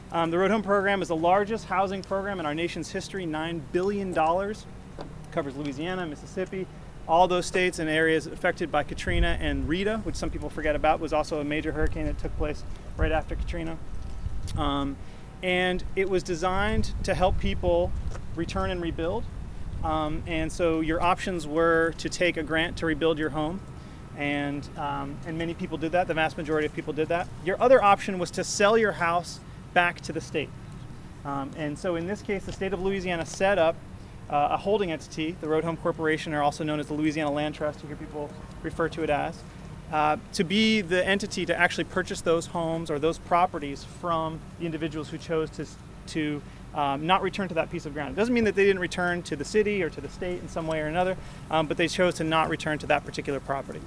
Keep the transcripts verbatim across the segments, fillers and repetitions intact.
Um, the Road Home program is the largest housing program in our nation's history, nine billion dollars. Covers Louisiana, Mississippi, all those states and areas affected by Katrina and Rita, which some people forget about, was also a major hurricane that took place right after Katrina. Um, and it was designed to help people return and rebuild. Um, and so your options were to take a grant to rebuild your home. And, um, and many people did that. The vast majority of people did that. Your other option was to sell your house back to the state. Um, and so in this case, the state of Louisiana set up uh, a holding entity, the Road Home Corporation, or also known as the Louisiana Land Trust, you hear people refer to it as, uh, to be the entity to actually purchase those homes or those properties from the individuals who chose to, to um, not return to that piece of ground. It doesn't mean that they didn't return to the city or to the state in some way or another, um, but they chose to not return to that particular property.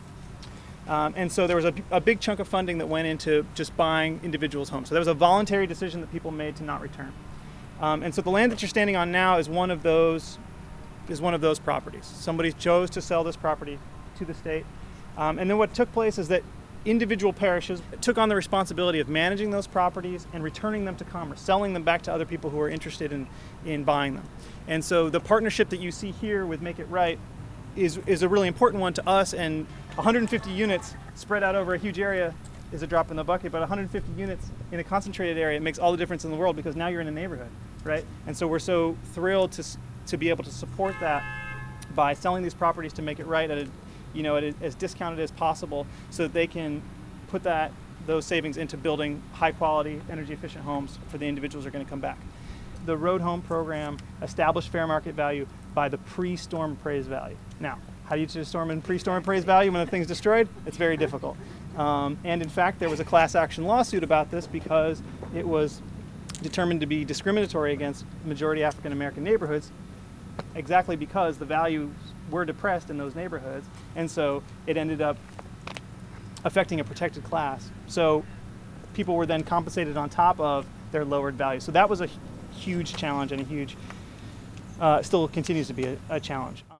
Um, and so there was a, a big chunk of funding that went into just buying individuals' homes. So that was a voluntary decision that people made to not return. Um, and so the land that you're standing on now is one of those is one of those properties. Somebody chose to sell this property to the state. Um, and then what took place is that individual parishes took on the responsibility of managing those properties and returning them to commerce, selling them back to other people who are interested in, in buying them. And so the partnership that you see here with Make It Right is is a really important one to us, and one hundred fifty units spread out over a huge area is a drop in the bucket, but one hundred fifty units in a concentrated area, it makes all the difference in the world because now you're in a neighborhood, right? And so we're so thrilled to to be able to support that by selling these properties to Make It Right at a, you know, at a, as discounted as possible, so that they can put that those savings into building high quality, energy efficient homes for the individuals who are going to come back. The Road Home program established fair market value by the pre-storm appraised value. Now, how do you determine pre-storm appraised value when the thing's destroyed? It's very difficult. Um, and in fact, there was a class action lawsuit about this because it was determined to be discriminatory against majority African American neighborhoods, exactly because the values were depressed in those neighborhoods. And so it ended up affecting a protected class. So people were then compensated on top of their lowered value. So that was a huge challenge and a huge, uh, still continues to be a, a challenge.